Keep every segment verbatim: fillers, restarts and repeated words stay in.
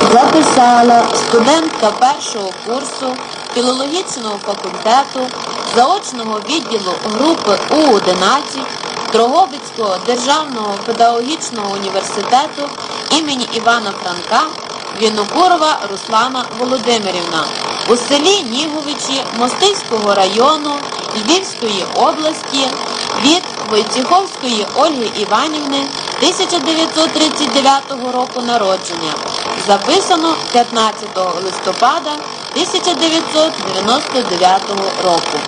Записала студентка першого курсу філологічного факультету заочного відділу групи У одинадцять Дрогобицького державного педагогічного університету імені Івана Франка Вінокурова Руслана Володимирівна у селі Ніговичі Мостиського району Львівської області від Войцеховської Ольги Іванівни тисяча дев'ятсот тридцять дев'ятого року народження. Записано п'ятнадцятого листопада тисяча дев'ятсот дев'яносто дев'ятого року.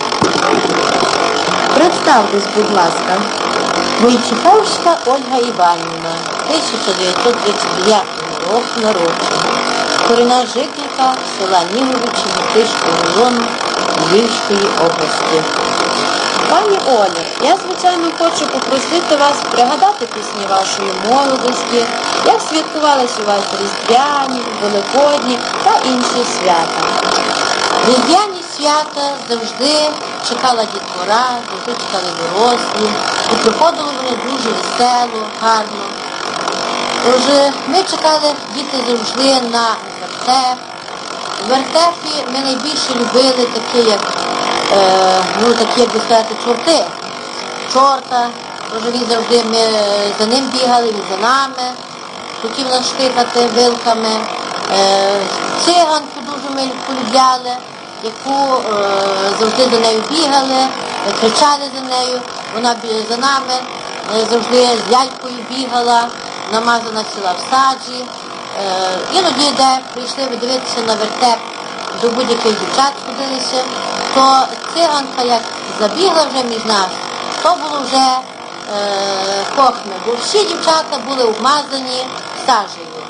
Представтесь, будь ласка. Войцеховська Ольга Іванівна, тисяча дев'ятсот тридцять дев'ятого року народження. Корінна жителька села Ніговичі Мостиського району Львівської області. Пані Олі, я, звичайно, хочу попросити вас пригадати пісні вашої молодості, як святкувались у вас Різдвяні, Великодні та інші свята. Різдвяні свята завжди чекала дітвора, завжди чекали дорослі, і приходило воно дуже весело, гарно. Отже, ми чекали діти завжди на вертеп. В вертепі ми найбільше любили такі, як Е, ну, такі, як би сказати, чорти. Чорта, тож він завжди, ми за ним бігали, він за нами, хотів нас штикати вилками. Е, циганку дуже ми полюбляли, яку е, завжди до нею бігали, кричали за нею, вона за нами, е, завжди з лялькою бігала, намазана ціла в саджі. Е, іноді, де прийшли ви дивитися на вертеп, до будь-яких дівчат ходилися, то циганка, як забігла вже між нас, то було вже е, хохме, бо всі дівчата були обмазані сажею.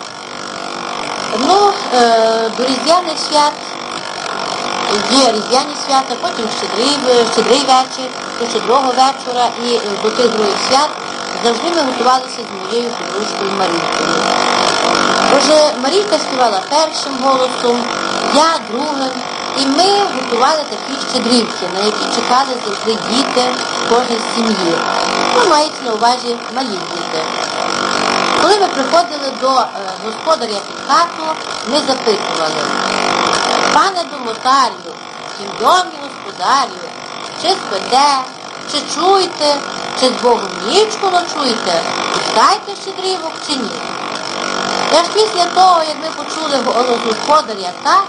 Ну, е, до різдвяних свят є різдвяні свята, потім щедрий, щедрий вечір, до щедрого вечора і до тих других свят завжди ми готувалися з моєю подружкою Марійкою. Отже, Марійка співала першим голосом, я другим, і ми готували такі щедрівки, на які чекали завжди діти кожної сім'ї. Ну, мається на увазі малі діти. Коли ми приходили до е, господаря під хату, ми запитували: пане домотарю, чи в домі господарю, чи спите, чи чуєте, чи з Богом нічку ночуєте, пускайте щедрівок чи ні. І аж після того, як ми почули голос господаря так,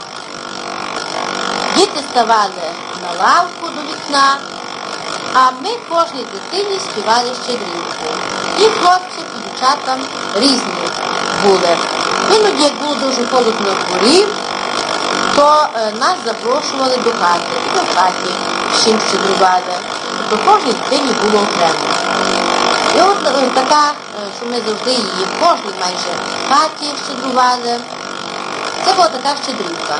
діти ставали на лавку до вікна, а ми кожній дитині співали щедрівку. І хлопці, і дівчатам різні були. Іноді, як було дуже холодно в дворі, то е, нас запрошували до хати. І до хаті з чим щедрували. Тобто кожній дитині було окремо. І от е, така, е, що ми завжди її в кожній майже хаті щедрували. Це була така щедрівка.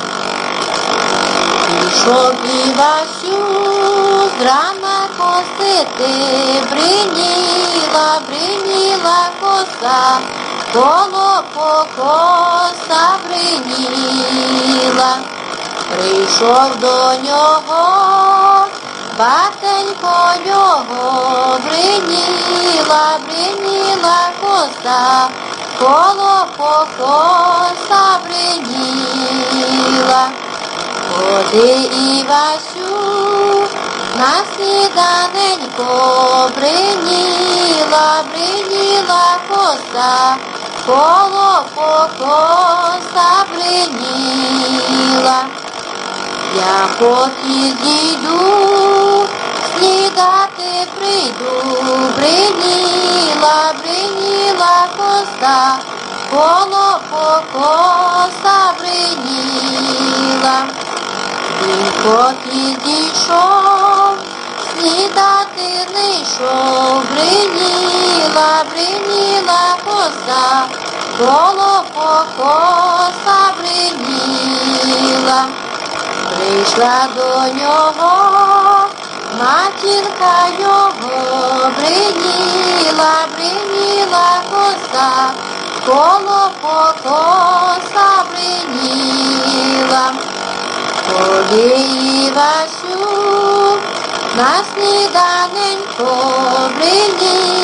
Пішов Івасю зрана косити, бриніла, бриніла коса, коло покоса бриніла. Прийшов до нього, батенько його, бриніла, бриніла коса, коло покоса бриніла. Ходи, Івасю, на сніданенько, бриніла, бриніла коса, коло покоса бриніла. Я поки дійду, снідати прийду, бриніла, бриніла коса, коло покоса бриніла. Він поки дійшов, снідати не йшов, бриніла, бриніла коса, коло покоса бриніла. Прийшла до нього матінка його, бриніла, бриніла коса, коло покоса бриніла. Ходи, Івасю, на сніданенько,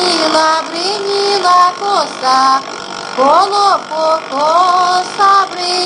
бриніла, бриніла коса, коло покоса бриніла.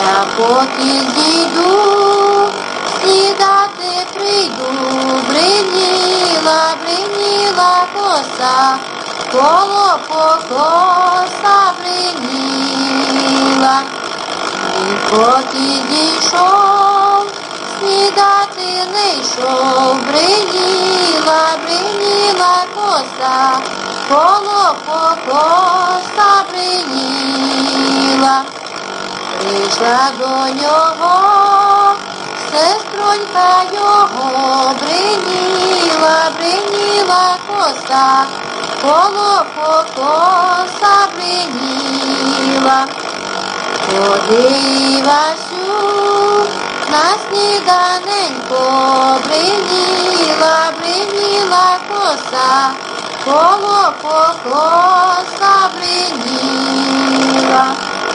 Я поки зійду, снідати прийду, бриніла, бриніла коса, коло покоса бриніла. Він поки дійшов, снідати не йшов, бриніла, бриніла коса, коло покоса бриніла. Прийшла до нього сестронька його, бриніла, бриніла коса, коло покоса бриніла. Ходи, Івасю, на сніданенько, бриніла, бриніла коса, коло покоса бриніла.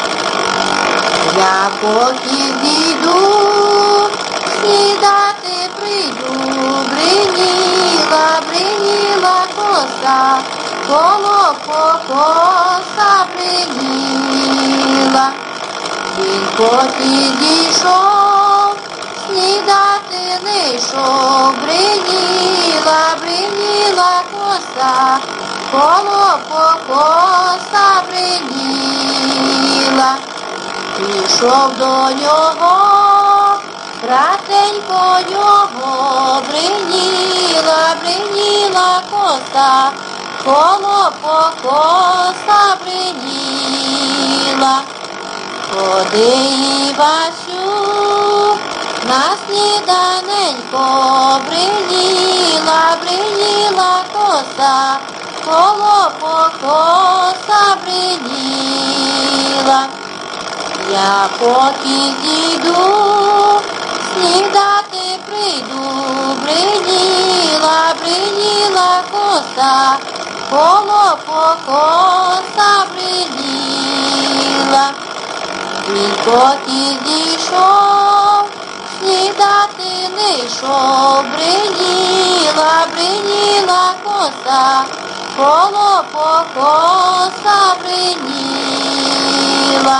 Я поки дійду, снідати прийду, бриніла, бриніла коса, коло покоса бриніла. Він поки дійшов, снідати не йшов, бриніла, бриніла коса, коло покоса бриніла. Пішов до нього, братенько його, бриніла, бриніла коса, коло покоса бриніла. Ходи, Івасю, на сніданенько, бриніла, бриніла коса, коло покоса бриніла. Я поки дійду, снідати прийду, бриніла, бриніла коса, коло покоса бриніла. Він поки дійшов, снідати не йшов, бриніла, бриніла коса, коло покоса бриніла.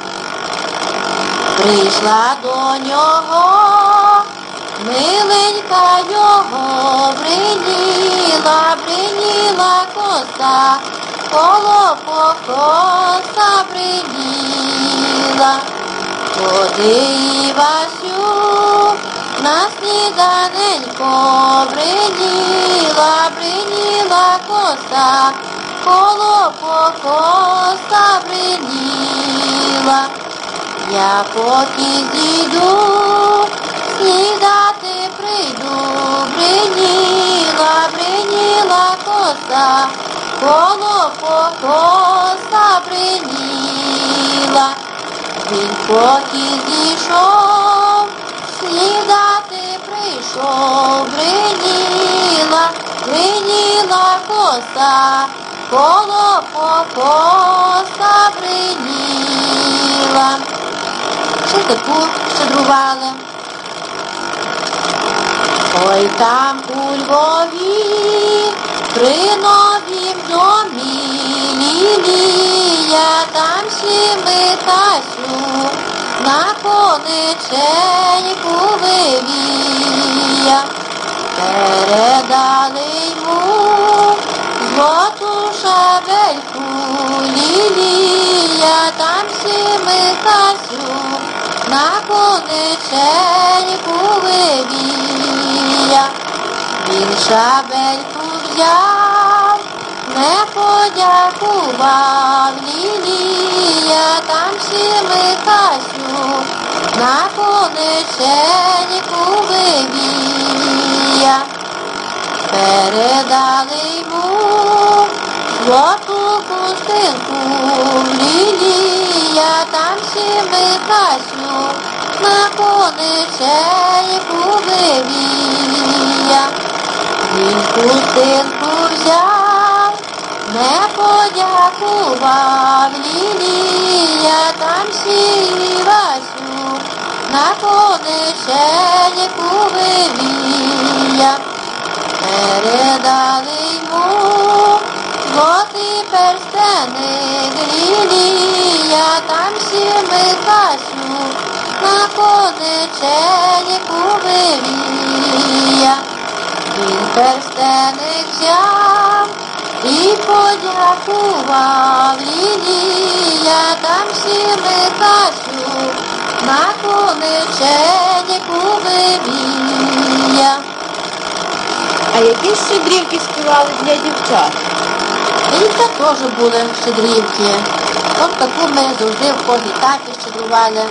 Прийшла до нього миленька його, бриніла, бриніла коса, коло покоса бриніла. Ходи, Івасю, на сніданенько, бриніла, бриніла коса, коло покоса бриніла. Я поки зійду, снідати прийду, бриніла, бриніла коса, коло покоса бриніла. Він поки зійшов, снідати прийшов, бриніла, бриніла коса, коло покоса бриніла. Ще таку щедрували. Ой там у Львові, при новім домі, Лілія, там сі Михасю, на кониченьку вивія. Передали йому золоту шабельку, Лілія, там сі Михасю, на кониченьку вивія. Він шабельку взяв, не подякував, Лілія, там сі Михасю, на кониченьку вивія. Передали йому золоту хустинку, Лілія, там сі Михасю, на кониченьку вивія. Він хустинку взяв, не подякував, Лілія, там сі Івасю, на кониченьку вивія. Передали йому золотий перстеник, Лілія, там сі Михасю на конеченику вивія. Він перстеник взяв і подякував Лілія. Там сі Михасю на конеченику вивія. А які щедрівки співали для дівчат? І це теж були щедрівки. От таку ми завжди в кожній хаті щедрували.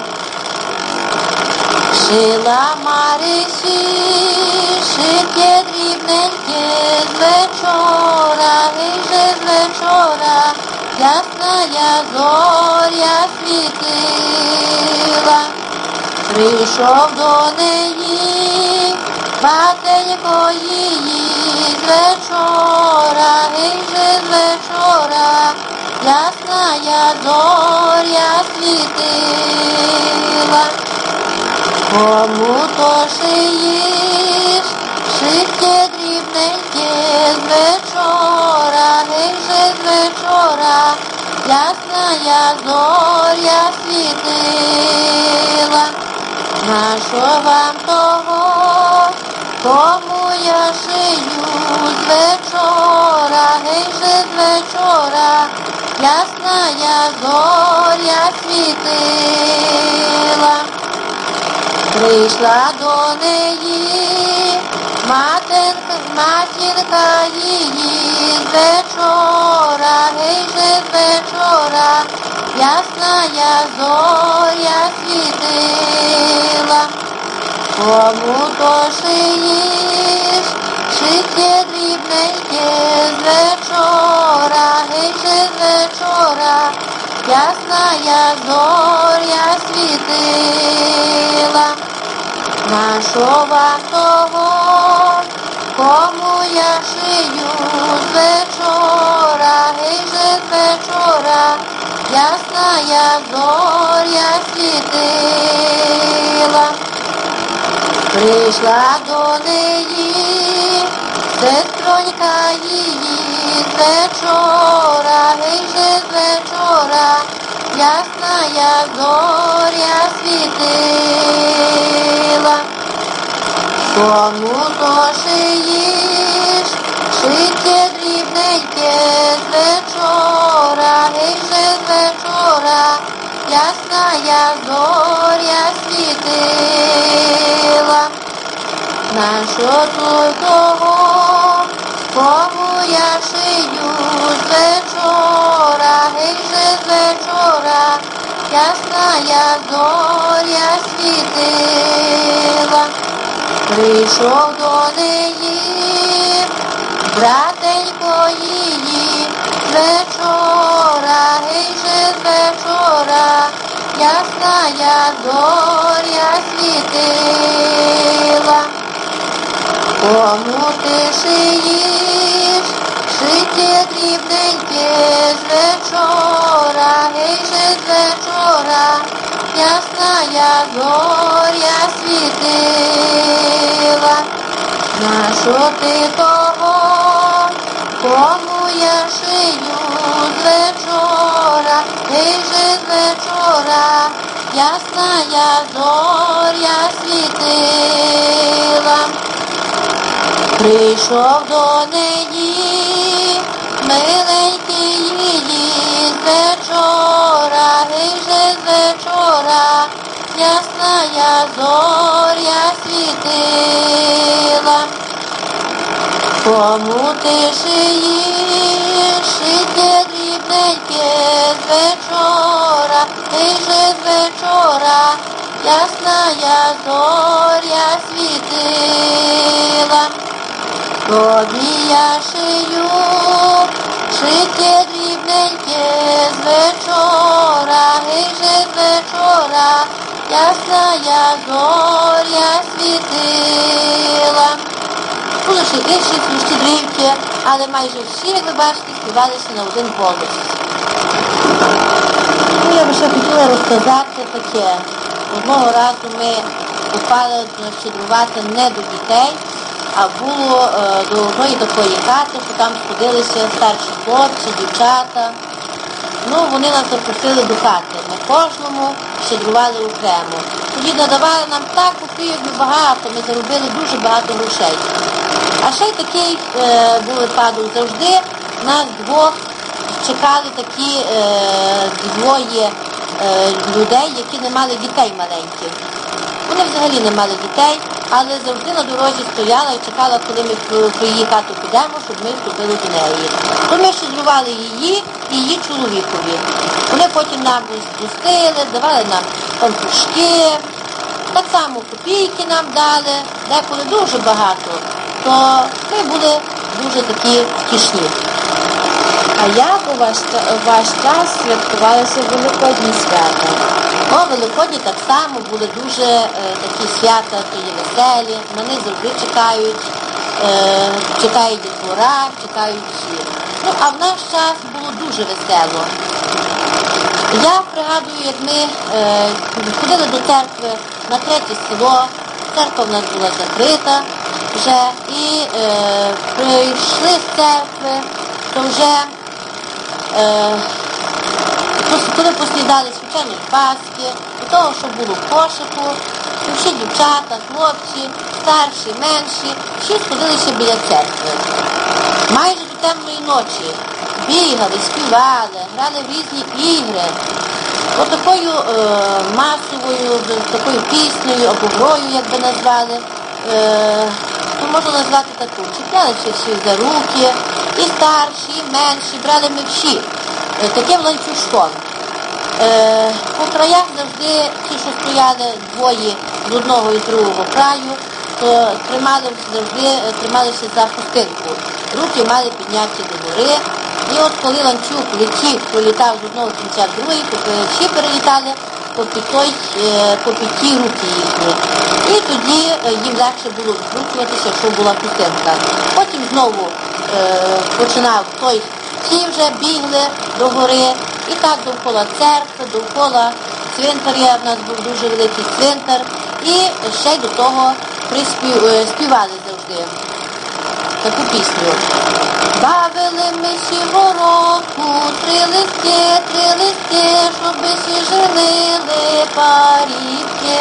Шила Марисі, шитє дрібненьке з вечора, гей же з вечора, ясная зоря світила. Прийшов до неї батенько її з вечора, гей же з вечора, ясная зоря світила. Кому то шиєш, шитє дрібненьке з вечора, гей же з вечора, ясная зоря світила. Нащо вам того, кому я шию з вечора, гей же з вечора, ясная зоря світила. Прийшла до неї матінка, матінка її з вечора, гей же з вечора, ясная зоря світила. Кому то шиєш, шитє дрібненьке з вечора, гей же з вечора, ясная зоря світила. Нащо вам того, кому я шию з вечора, гей же з вечора, ясная зоря світила. Прийшла до неї сестронька її з вечора, гей же з вечора, ясная зоря світила. Кому то шиєш, шитє дрібненьке з вечора, гей же з вечора, ясная зоря світила. Нащо тут того, кому я шию з вечора, гей же з вечора, ясная зоря світила. Прийшов до неї братенько її з вечора, гей же з вечора, ясная зоря світила. Кому ти шиєш, шитє дрібненьке з вечора, гей же з вечора, ясная зоря світила. Нащо ти того, кому я шию з вечора, гей же з вечора, ясная зоря світила. Прийшов до неї миленький її з вечора, гей же з вечора, ясная зоря світила. Кому ти шиєш, шитє дрібненьке з вечора, гей же з вечора, ясная зоря світила. Тобі я шию, шитє дрібненьке з вечора, гей же з вечора, ясная зоря світила. Були ще інші щедрівки, але майже всі, як ви бачите, співалися на один голос. Ну, я би ще хотіла розказати таке. Одного разу ми попали щедрувати не до дітей, а було е, до одної такої хати, що там сходилися старші хлопці, дівчата. ну, вони нас запросили до хати. Ми кожному щедрували окремо. Тоді надавали нам так копійок багато, ми заробили дуже багато грошей. А ще й такий е, був випадок. Завжди нас двох чекали такі е, двоє е, людей, які не мали дітей маленьких. Вони взагалі не мали дітей, але завжди на дорозі стояла і чекала, коли ми про її хату підемо, щоб ми вступили до неї. То ми щедрували її і її чоловікові. Вони потім нам спустили, давали нам пампушки, так само копійки нам дали, деколи дуже багато. То ми були дуже такі втішні. А як у ваш, у ваш час святкувалися Великодні свята? О, Великодні так само були дуже е, такі свята, то є веселі, на них завжди чекають, е, чекають дітвора, чекають всі. Ну, а в наш час було дуже весело. Я пригадую, як ми е, ходили до церкви на третє село, церква в нас була закрита вже, і е, прийшли з церкви, то вже е, коли поснідали, звичайно, паски, до того, що було в кошику, всі дівчата, хлопці, старші, менші, всі сходилися біля церкви. Майже до темної ночі бігали, співали, грали в різні ігри. Отакою е, масовою, такою піснею або грою, як би назвали, е, то можна назвати таку. Чіплялися всі за руки, і старші, і менші, брали ми всі. Е, таким ланцюжком. Е, по краях завжди ті, що стояли двоє з одного і з другого краю, то тримали завжди трималися за хустинку. Руки мали підняті до гори. І от коли ланцюг летів, пролітав з одного кінця в другий, то всі перелітали попід той, попід ті руки їхні. І тоді їм легше було викручуватися, якщо була хустинка. Потім знову е, починав той, ті вже бігли до гори. І так довкола церкви, довкола цвинтаря, в нас був дуже великий цвинтар. І ще й до того приспів, співали завжди таку пісню. Бавили ми сівороку, три листки, три листки, щоби всі жилили парівки.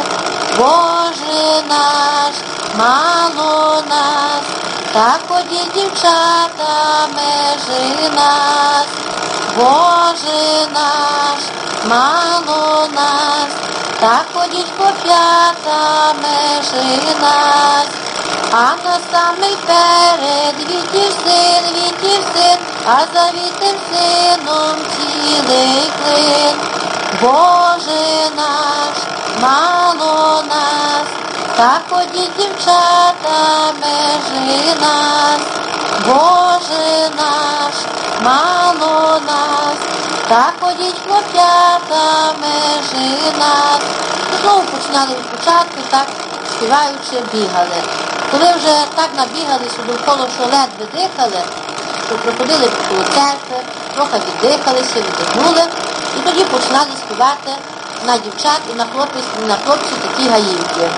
Боже наш, мало нас, так ходіть дівчата, межи нас. Боже наш, мало нас, так ходіть хлоп'ята, межи нас. А на самий перед вітів син, вітів син, а за вітим сином цілий клин. Боже наш, мало нас, так ходіть дівчата, межи нас. Боже наш, мало нас, так ходіть хлоп'ята, межи нас. Знову починали від початку, так співаючи, бігали. Коли вже так набігалися довкола, що ледве дихали, то проходили до церкви, трохи віддихалися, віддихнули, і тоді починали співати на дівчат і на хлопців, на хлопців такі гаївки.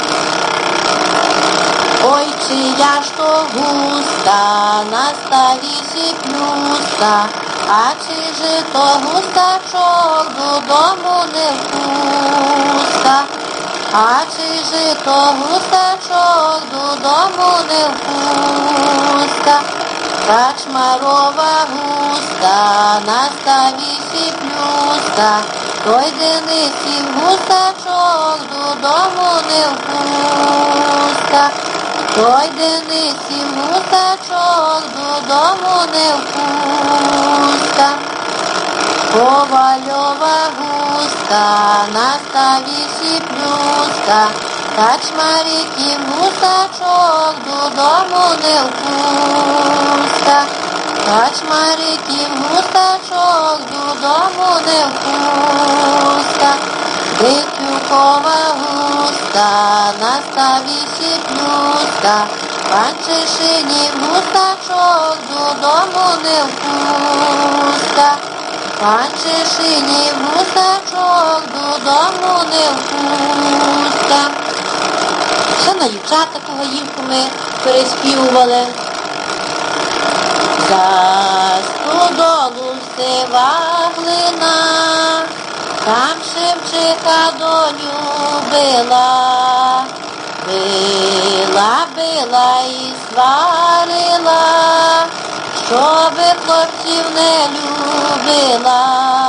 Ой, чия ж то густа, на ставісі плюска, а чи же то густачок додому не впуска. А чи же то густачок додому не впуска. Качмарова густа, на ставісі плюска, той Денисів густачок додому не впуска. Той Денисів густачок додому не впуска. Ковальова гуска, на ставісі плюска, качмариків густачок додому не впуска. Качмариків густачок додому не впуска. Дитюкова гуска, на ставісі плюска, Панчишинів густачок додому не впуска. Панчишинів густачок додому не впуска. Ще на дівчат таку гаївку ми переспівували. За стодолу красива глина, там Шевчика доню била, била, била і сварила, щоби хлопців не любила.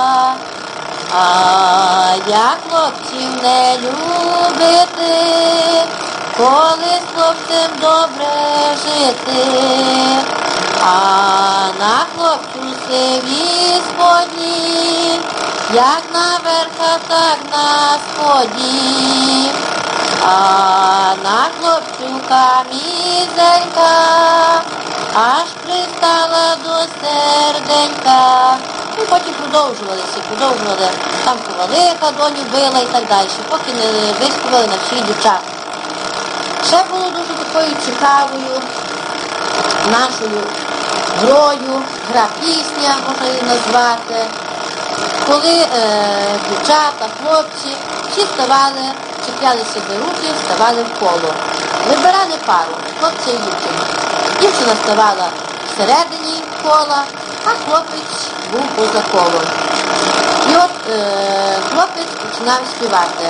А як хлопців не любити, коли з хлопцем добре жити, а на хлопцю сиві сподні, як на верхах, так на споді, а на хлопцю камізелька, аж пристала до серденька. І потім продовжувалися, продовжували, там ковалиха доню била і так далі, поки не виспівали на всі дівчат. Ще було дуже такою цікавою нашою грою, гра пісня, можна її назвати, коли е, дівчата, хлопці всі ставали, чіплялися за руки, ставали в коло. Вибирали пару, хлопця і дівчину. Дівчина ставала всередині кола, а хлопець був поза колом. І от е, хлопець починав співати.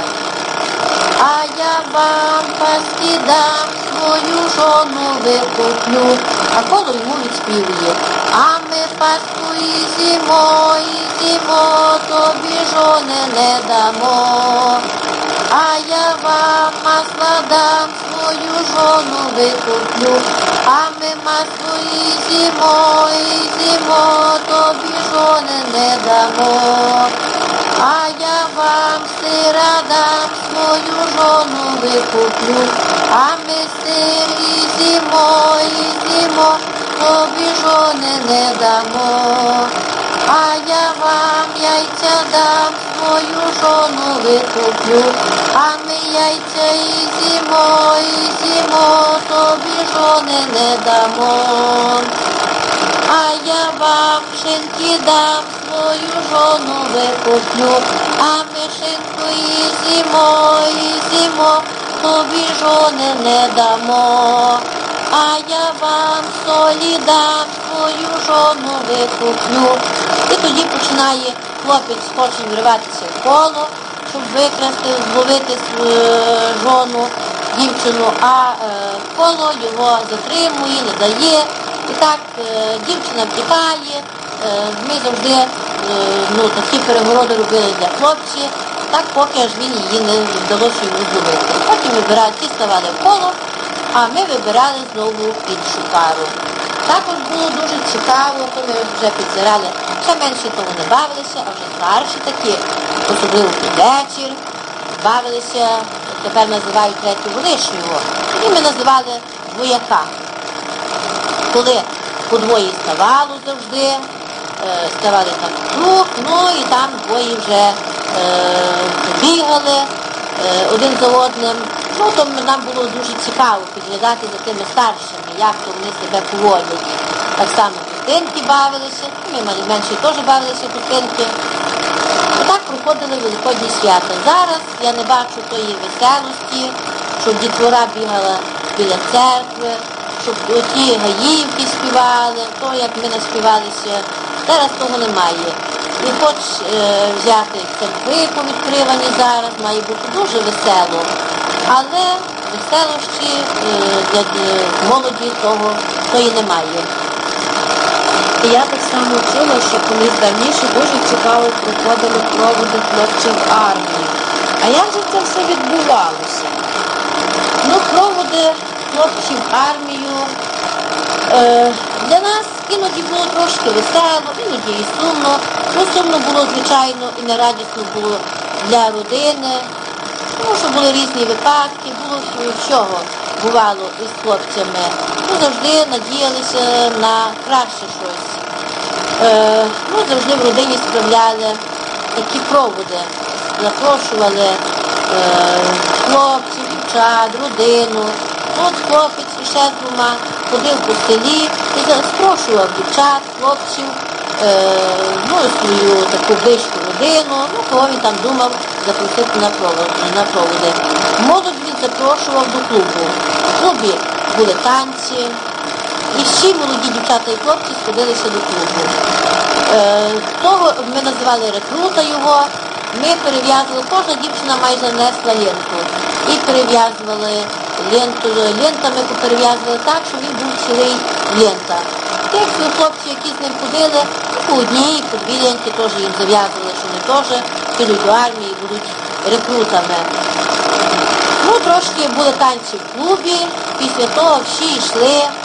А я вам паски дам, свою жону викуплю, а коло йому відспівує. А ми паску і зімо, і зімо, тобі жони не дамо. А я вам масла дам, свою жону викуплю, а ми масло і зімо, і зімо, тобі жони не дамо. А я вам сира дам, свою жону викуплю, а ми сир і зімо, і зімо, тобі жони не дамо. А я вам яйця дам, свою жону викуплю, а ми яйця і зімо, і зімо, тобі жони не дамо. А я вам шинки дам, свою жону викуплю, а ми шинку і зімо, і зімо, тобі жони не дамо. А я вам солі дам, свою жону викуплю. І тоді починає хлопець, хоче вриватися в коло, щоб викрасти, зловити жону, дівчину, а е, коло його затримує, не дає. І так е, дівчина втікає, е, ми завжди е, ну, такі перегороди робили для хлопців, так поки аж він її не вдалося йому зловити. Потім вибирали, ті ставали в коло, а ми вибирали знову іншу пару. Також було дуже цікаво, коли ми вже підзирали, ще менше того не бавилися, а вже старші такі, особливо під вечір, бавилися, тепер називають третього лишнього, і ми називали двояка. Коли по двоє ставало завжди, е, ставали там круг, ну і там двоє вже е, бігали е, один за одним. Ну, то нам було дуже цікаво підглядати за тими старшими, як то вони себе поводять. Так само кустинки бавилися, ми менші теж бавилися кустинки. І так проходили Великодні свята. Зараз я не бачу тої веселості, щоб дітвора бігала біля церкви, щоб ті гаївки співали, то як ми наспівалися. Зараз того немає. І хоч е, взяти церкви повідкривані зараз, має бути дуже весело. Але веселощі е, для молоді того тої немає. І я так само чула, що колись давніше дуже цікаво проходили проводи хлопців армії. А як же це все відбувалося? Ну, проводи хлопців армію е, для нас іноді було трошки весело, іноді і сумно. Ну, сумно було, звичайно, і нерадісно було для родини. Тому що були різні випадки, було всього бувало із хлопцями. Ми завжди надіялися на краще щось. Е, ну, завжди в родині справляли такі проводи. Запрошували е, хлопців, дівчат, родину. От хлопець ще з двома ходив по селі і запрошував дівчат, хлопців, е, ну, свою таку близьку родину, ну, кого він там думав запросити на проводи. На проводи. Молодь він запрошував до клубу. В клубі були танці, і всі молоді дівчата і хлопці сходилися до клубу. Е, того ми називали рекрута його. Ми перев'язували, кожна дівчина майже несла ленту. І перев'язували ленту, лентами перев'язували так, що він був цілий лента. Тих хлопці, які з ним ходили, по одній, по дві ленти теж їм зав'язували, що вони теж підуть до армії і будуть рекрутами. Ну, трошки були танці в клубі, після того всі йшли е,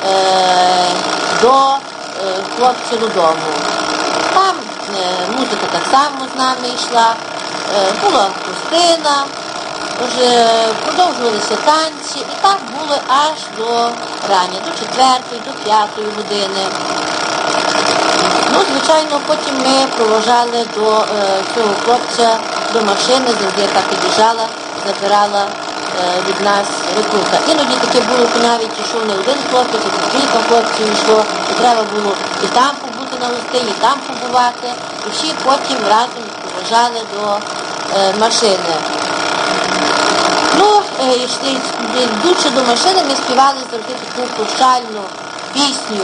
до е, хлопців додому. Там е, музика так само з нами йшла, е, була гостина, вже продовжувалися танці, і так було аж до рання, до четвертої, до п'ятої години. Ну, звичайно, потім ми проважали до е, цього хлопця, до машини, завжди яка під'їжджала, забирала е, від нас рекрута. Іноді таке було, що навіть йшов не один хлопець, а кілька хлопців йшло, і треба було і там побути на гостині, і там побувати. І всі потім разом проважали до е, машини. Ну, е, йшли, йдучи до машини, ми співали завжди таку прощальну пісню.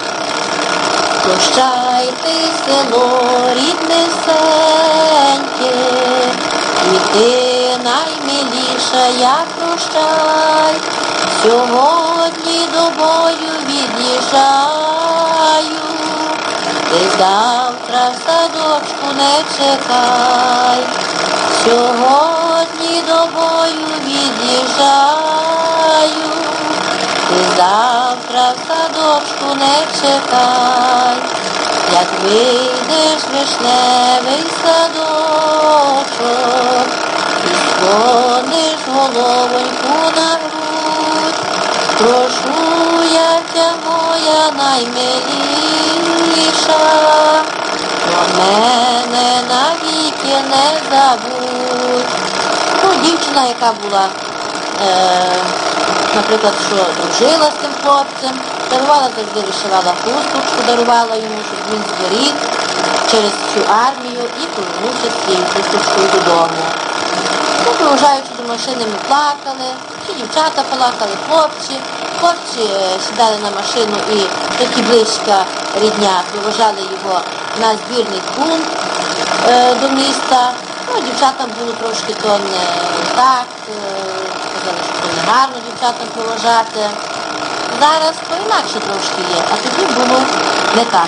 Прощайте, село, ріднесеньке, і ти наймиліша, я прощай, сьогодні до бою від'їжджаю, ти завтра в садочку не чекай, сьогодні до бою від'їжджаю, ти завтра в садочку не чекай, як вийдеш вишневий садочок, і склониш головоньку на грудь, прошу я тя моя наймиліша, про мене навіки не забудь. Ну, дівчина, яка була е, наприклад, що дружила з цим хлопцем, дарувала завжди, вишивала хусточку, дарувала йому, щоб він зберіг через цю армію і повернувся з цією хусточкою додому. Ну, провожаючи до машини, ми плакали, всі дівчата плакали, хлопці. Хлопці сідали на машину і такі близька рідня провожали його на збірний пункт е, до міста. Ну, дівчатам було трошки то не так, е, сказали, що не гарно дівчатам проважати. Зараз то інакше трошки є, а тоді було не так.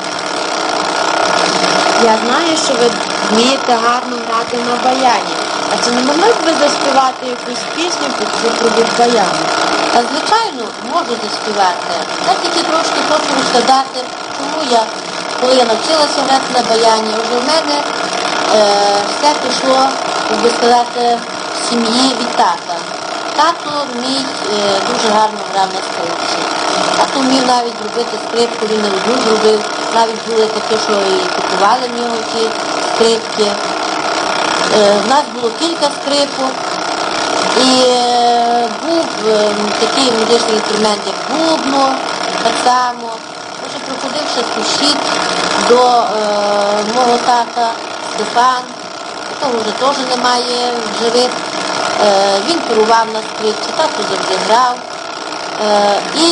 Я знаю, що ви вмієте гарно грати на баяні. А чи не могли б ви заспівати якусь пісню під супровід баяну? А звичайно, можу заспівати. Я тільки трошки хочу розказати, тому я, коли я навчилася грати на баяні, вже в мене е, все пішло, як би сказати, в сім'ї від тата. Тато мій е, дуже гарно грав на скрипці. Тато вмів навіть зробити скрипку, він не одну зробив. Навіть були такі, що і купували в нього ті скрипки. Е, в нас було кілька скрипок. І е, був е, такий музичний інструмент, як бубно, так само. Вже проходивши сусід до е, мого тата Стефан, якого вже теж немає в живих. Е, він керував на скрипці, тато завжди грав. Е, і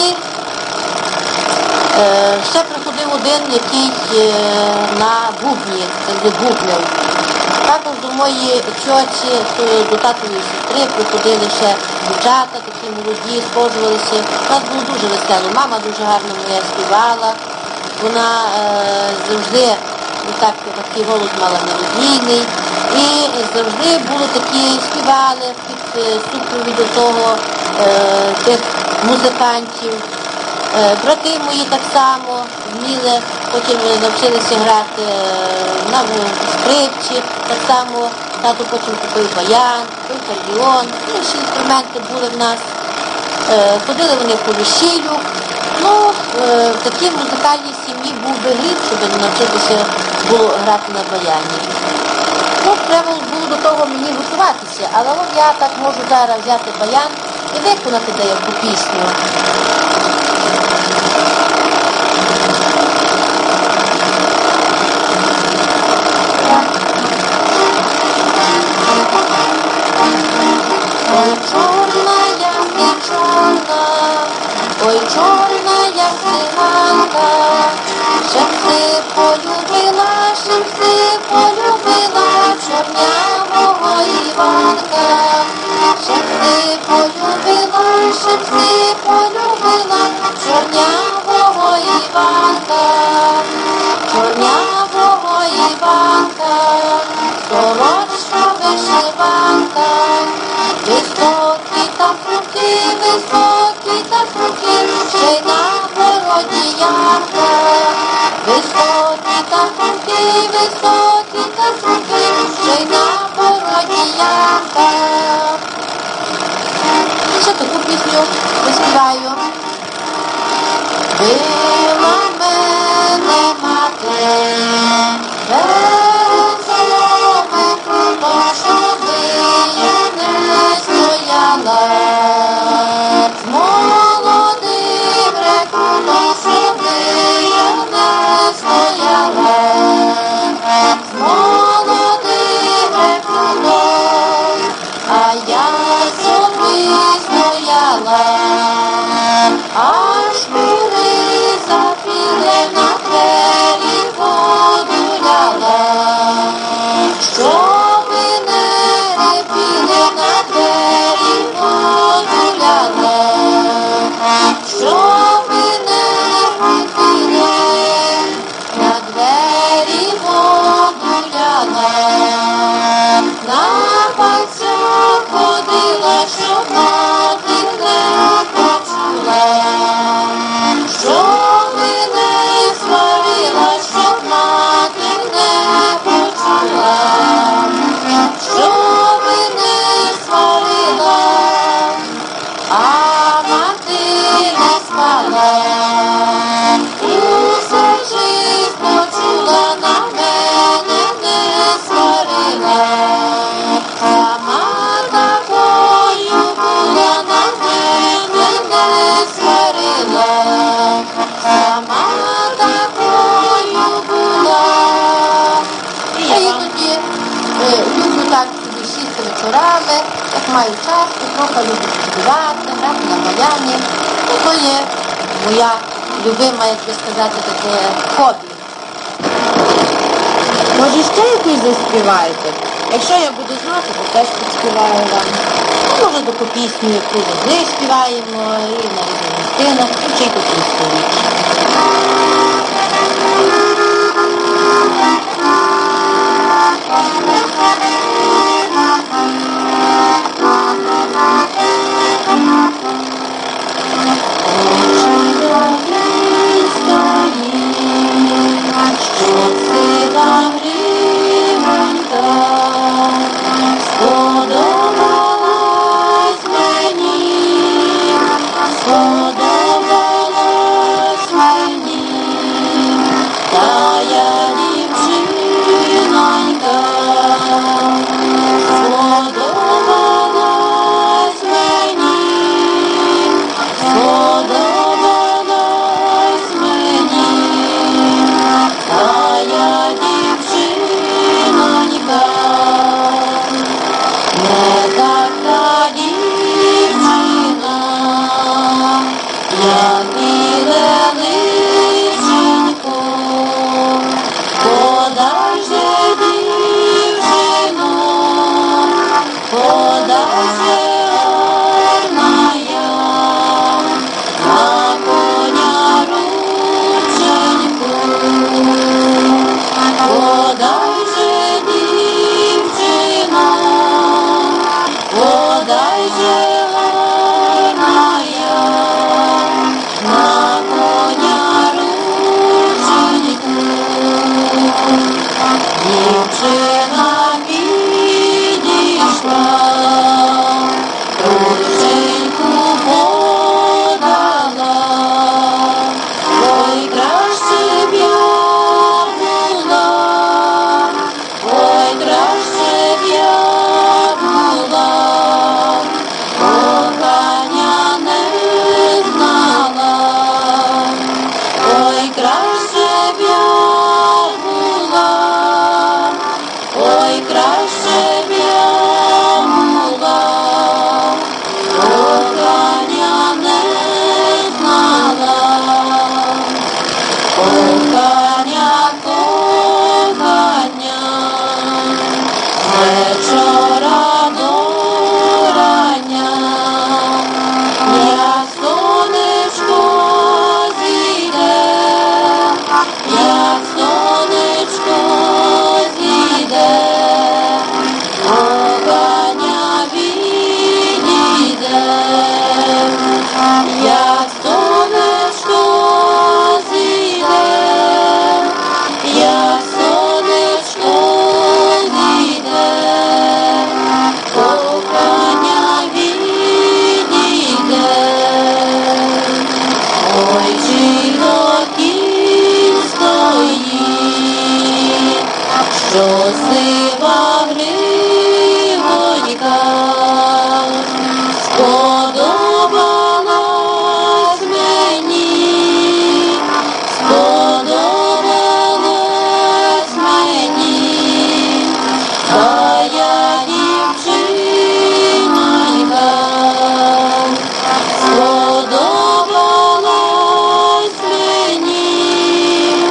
е, ще приходив один, який е, на бубні, якби бубнив. Також до моєї тьоті, до татової сестри приходили ще дівчата, такі молоді, схожувалися. У нас було дуже весело. Мама дуже гарно моя співала. Вона е, завжди так, такий голос мала мелодійний. І завжди були такі, співали під супровід до того е, тих музикантів. Е, брати мої так само вміли, потім навчилися грати на скрипці, так само тато потім купив баян, купив кардіон, інші інструменти були в нас. Е, ходили вони по весіллю. Ну, е, в такій музикальній сім'ї був би гріх, щоб навчитися було грати на баяні. Ну, треба було до того мені готуватися, але от я так можу зараз взяти баян і виконати деяку пісню. Ой, чорна я циганка, ой, чорна я циганка, Шепси полюбила, шепси полюбила чорнявого Іванка. Шепси полюбила, шепси полюбила чорнявого Іванка. Чорнявого Іванка, сорочка вишиванка. Високі та фруки, високі та фруки, ще й на городі ярка. Високі та фруки, високі та фруки, ще й на городі ярка. І ще таку пісню заспіваю. Била мене мати, березове круто, щоби я не стояла. З молодим рекрутом, щоби я не стояла. З молодим рекрутом, а я собі стояла. Аж міри запіли на двері подуляла. Щоби не репіли на двері подуляла. Щоби не репіли на двері подуляла. На пальцях ходила, щоб мати не почула. Щоби не сварила, щоб мати не почула. Щоби не сварила, а мати не спала. Усе жизнь почула, на мене не сварила. Сама такою була, на мене не сварила. Сама такою була. Я іноді е, люблю так собі сісти вечорами, як маю час, і трохи люблю співати, грати на баяні. Ну, то є моя любима, як би сказати, таке хобі. Може, ще якусь заспіваєте? Якщо я буду знати, то теж підспіваю вам. Ну, може, таку пісню, яку завжди співаємо, і на різних містинах, і чи й таку історичну. Кохання вечора до рання, як сонечко зійде, як сонечко зійде, огання відійде, як сонечко зійде, як сонечко зійде, кохання відійде. Ой, чи до кінь стоїть, що сива гривонька, сподобалась мені, сподобалась мені, та я дівчинонька, сподобалась мені,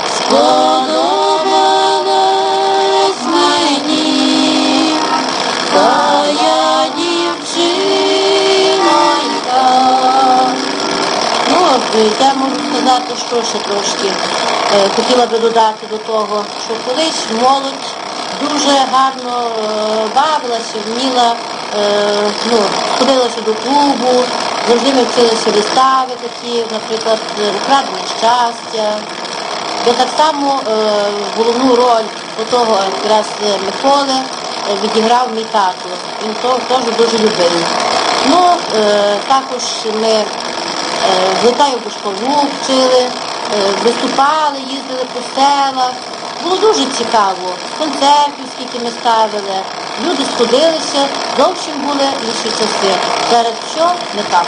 сподобалась мені, та я дівчинонька. Ну, я можу сказати, що ще трошки е, хотіла би додати до того, що колись молодь дуже гарно е, бавилася, вміла, е, ну, ходилася до клубу, завжди ми вчилися вистави такі, наприклад, «Украдене щастя», де так само е, головну роль отого якраз Миколи е, відіграв мій тато. Він то, теж дуже любив. Ну, е, також ми е, в Литаю Бушкову вчили, е, виступали, їздили по селах. Було дуже цікаво. Концертів, скільки ми ставили. Люди сходилися, зовсім були інші часи. Зараз що? Не так.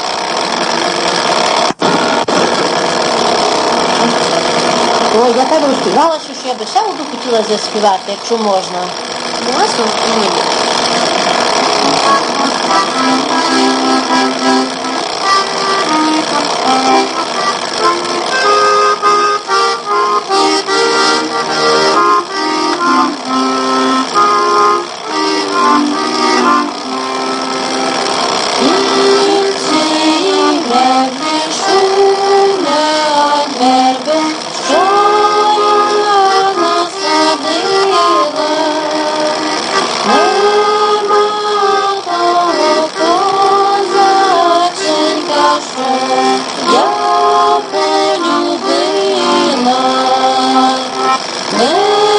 Ой, я тебе розпівала, що я би ще одну хотіла заспівати, якщо можна. Можна? Ні. Я полюбила,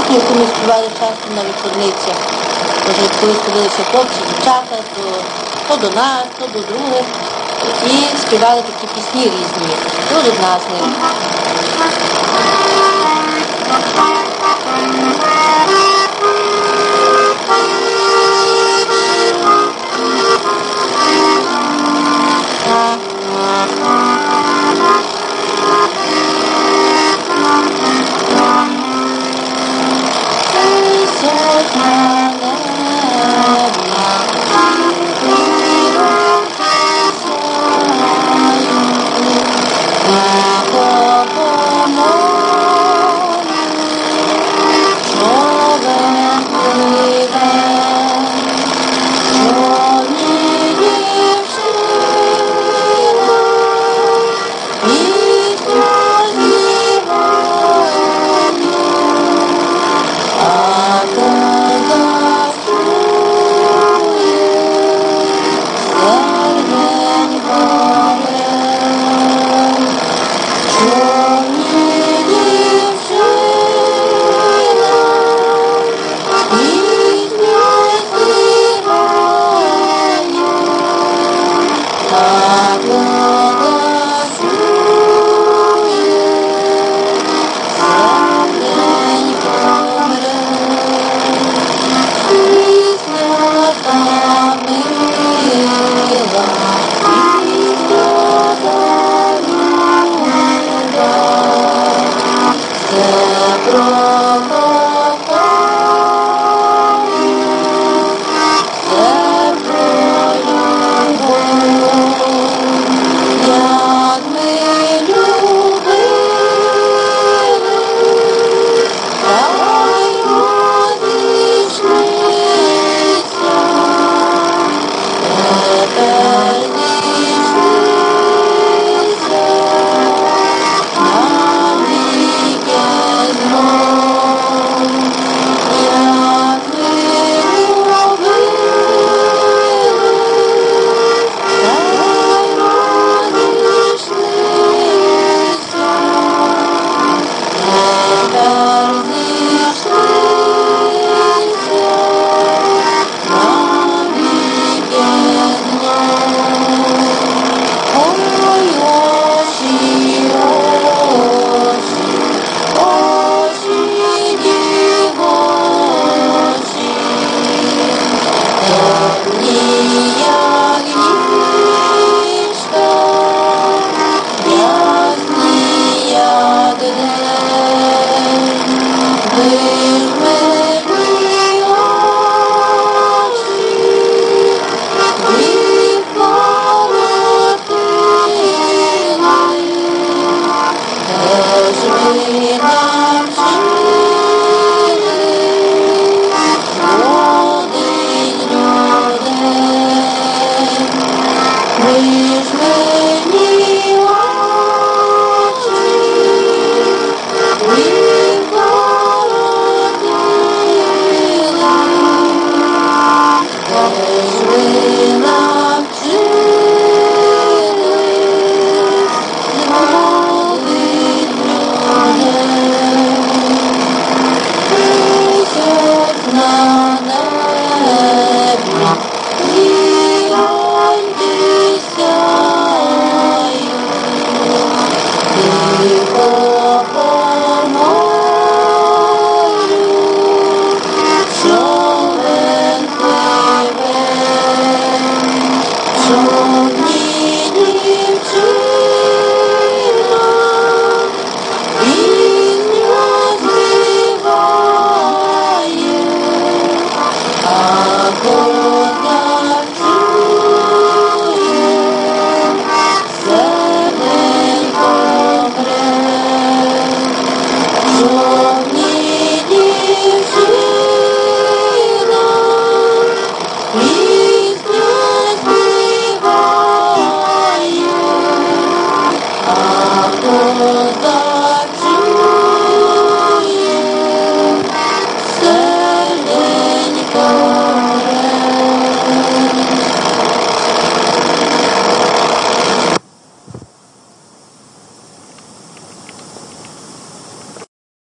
пісню, яку ми співали часто на вечорницях. Тож, коли ходилися хлопці, дівчата, то, то до нас, то до других. І співали такі пісні різні. І от одна з них. So